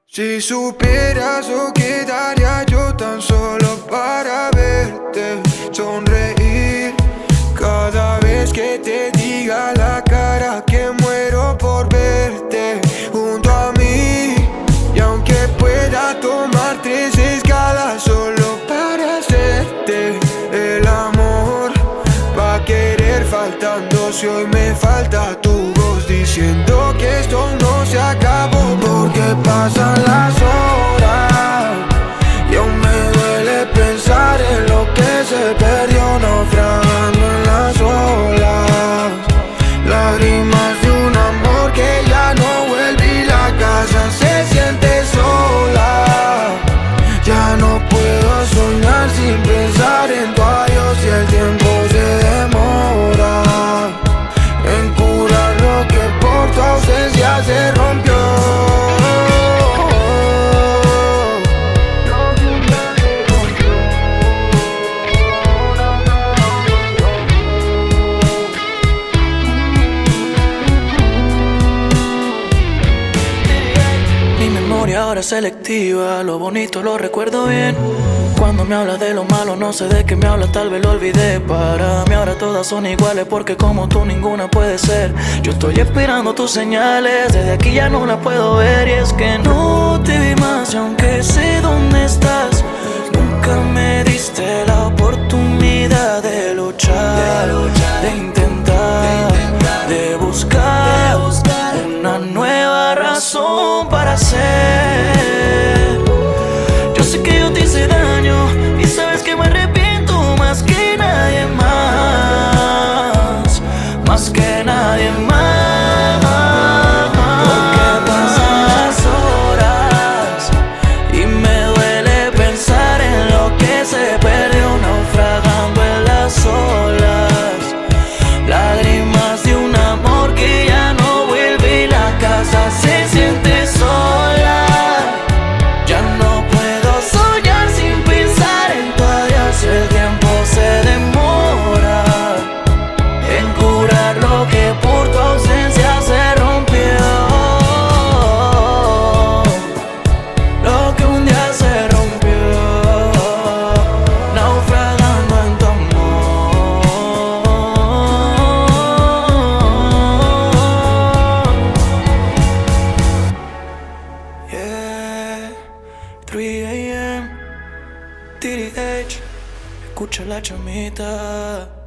Si supieras lo que daría yo tan solo para verte sonreír cada vez que te diga la cara que muero por verte junto a mí. Y aunque pueda tomar 3 escalas solo para hacerte el amor, va a querer faltando si hoy me falta tu voz diciendo que esto no se acabó. Porque pasan las horas y aún me duele pensar en lo que se perdió naufragando en las olas. Lágrimas de un amor que ya no vuelve y la casa se siente sola. Ya no puedo soñar sin pensar en tu adiós y el tiempo se demora en curar lo que por tu ausencia se rompió. Ahora es selectiva, lo bonito lo recuerdo bien. Cuando me hablas de lo malo no sé de qué me hablas, tal vez lo olvidé. Para mí ahora todas son iguales porque como tú ninguna puede ser. Yo estoy esperando tus señales, desde aquí ya no las puedo ver. Y es que no te vi más y aunque sé dónde estás, nunca me diste la oportunidad de luchar, de intentar, de buscar una nueva razón para ser. Yo sé que yo te hice daño y sabes que me arrepiento más que nadie más, más que nadie más. Porque pasan las horas y me duele pensar en lo que se perdió naufragando en las olas. Lágrimas de un amor que ya no vuelve y la casa se siente sola. Ya no puedo soñar sin pensar en tu adiós. El tiempo se demora en curar lo que por tu ausencia se rompió. Lo que un día se rompió, naufragando en tu amor. Yeah, 3 AM, TDH, escucha la chamita.